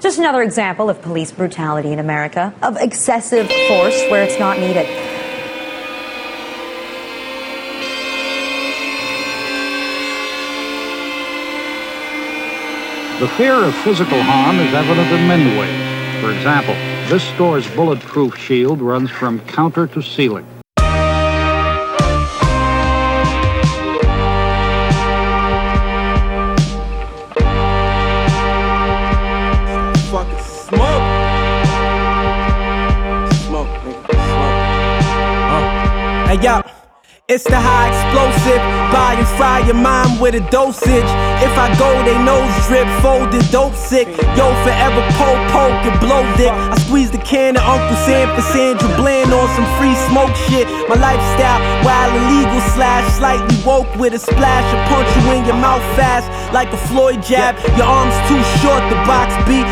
Just another example of police brutality in America, of excessive force where it's not needed. The fear of physical harm is evident in many ways. For example, this store's bulletproof shield runs from counter to ceiling. Fucking smoke. Smoke, nigga. Smoke. Hey, yo. It's the high explosive, buy and fry your mind with a dosage. If I go, they nose drip, folded, dope sick. Yo, forever poke and blow dick. I squeeze the can of Uncle Sam for Sandra Bland on some free smoke shit. My lifestyle, wild illegal / slightly woke with a splash. I punch you in your mouth fast like a Floyd jab. Your arms too short, the box beat.